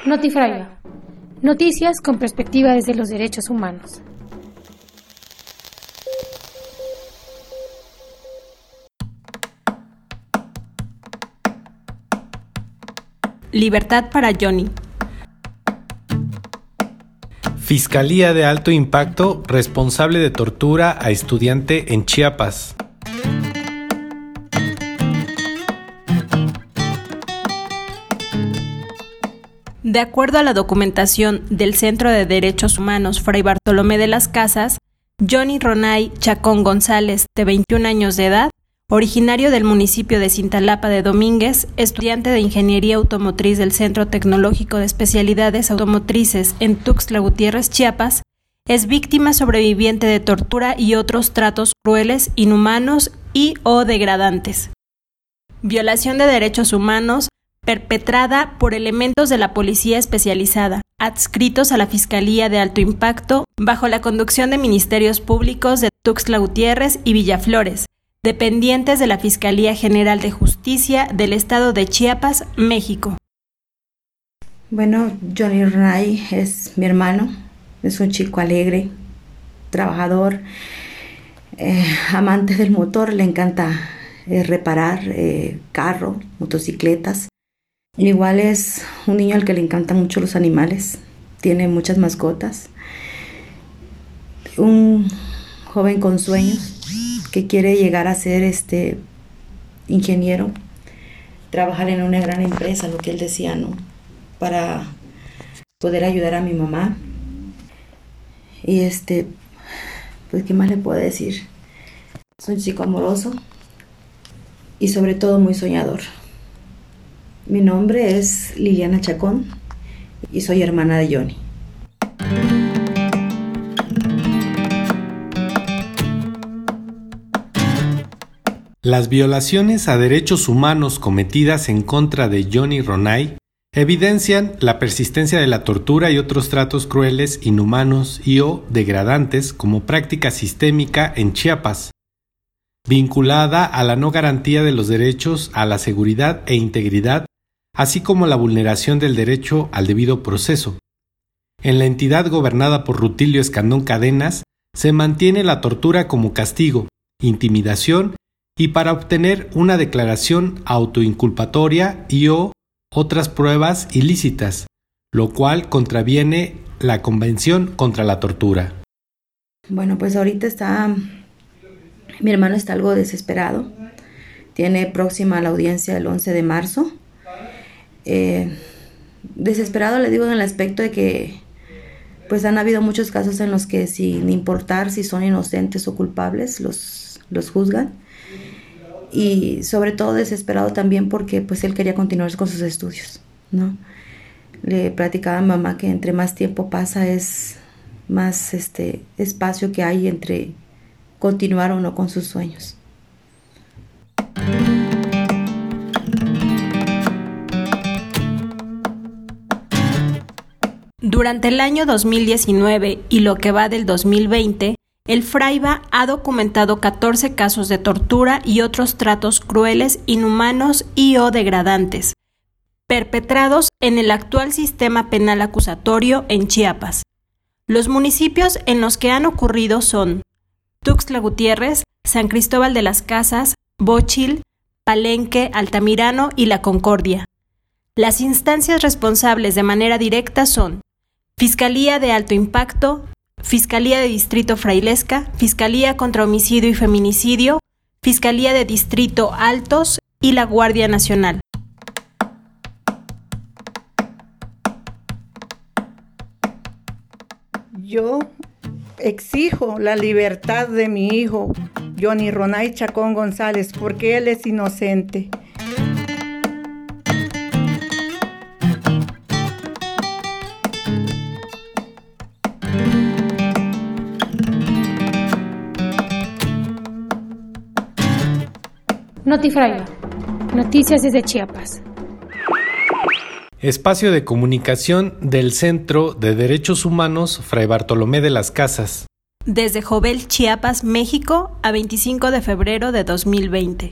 Notifraya. Noticias con perspectiva desde los derechos humanos. Libertad para Johnny. Fiscalía de alto impacto responsable de tortura a estudiante en Chiapas. De acuerdo a la documentación del Centro de Derechos Humanos Fray Bartolomé de las Casas, Johnny Ronay Chacón González, de 21 años de edad, originario del municipio de Cintalapa de Domínguez, estudiante de Ingeniería Automotriz del Centro Tecnológico de Especialidades Automotrices en Tuxtla Gutiérrez, Chiapas, es víctima sobreviviente de tortura y otros tratos crueles, inhumanos y/o degradantes. Violación de derechos humanos perpetrada por elementos de la Policía Especializada, adscritos a la Fiscalía de Alto Impacto, bajo la conducción de Ministerios Públicos de Tuxtla Gutiérrez y Villaflores, dependientes de la Fiscalía General de Justicia del Estado de Chiapas, México. Bueno, Johnny Ronay es mi hermano, es un chico alegre, trabajador, amante del motor, le encanta reparar carro, motocicletas. Igual es un niño al que le encantan mucho los animales, tiene muchas mascotas, un joven con sueños que quiere llegar a ser ingeniero, trabajar en una gran empresa, lo que él decía, ¿no? Para poder ayudar a mi mamá. Y pues ¿qué más le puedo decir? Es un chico amoroso y sobre todo muy soñador. Mi nombre es Liliana Chacón y soy hermana de Johnny. Las violaciones a derechos humanos cometidas en contra de Johnny Ronay evidencian la persistencia de la tortura y otros tratos crueles, inhumanos y/o degradantes como práctica sistémica en Chiapas, vinculada a la no garantía de los derechos a la seguridad e integridad, así como la vulneración del derecho al debido proceso. En la entidad gobernada por Rutilio Escandón Cadenas, se mantiene la tortura como castigo, intimidación y para obtener una declaración autoinculpatoria y/o otras pruebas ilícitas, lo cual contraviene la Convención contra la Tortura. Bueno, pues ahorita mi hermano está algo desesperado. Tiene próxima la audiencia el 11 de marzo. Desesperado le digo en el aspecto de que pues han habido muchos casos en los que sin importar si son inocentes o culpables los juzgan, y sobre todo desesperado también porque pues él quería continuar con sus estudios, ¿no? Le platicaba a mamá que entre más tiempo pasa es más espacio que hay entre continuar o no con sus sueños. Durante el año 2019 y lo que va del 2020, el Fraiba ha documentado 14 casos de tortura y otros tratos crueles, inhumanos y/o degradantes, perpetrados en el actual sistema penal acusatorio en Chiapas. Los municipios en los que han ocurrido son Tuxtla Gutiérrez, San Cristóbal de las Casas, Bóchil, Palenque, Altamirano y La Concordia. Las instancias responsables de manera directa son Fiscalía de Alto Impacto, Fiscalía de Distrito Frailesca, Fiscalía contra Homicidio y Feminicidio, Fiscalía de Distrito Altos y la Guardia Nacional. Yo exijo la libertad de mi hijo, Johnny Ronay Chacón González, porque él es inocente. Notifraya. Noticias desde Chiapas. Espacio de comunicación del Centro de Derechos Humanos Fray Bartolomé de las Casas. Desde Jovel, Chiapas, México, a 25 de febrero de 2020.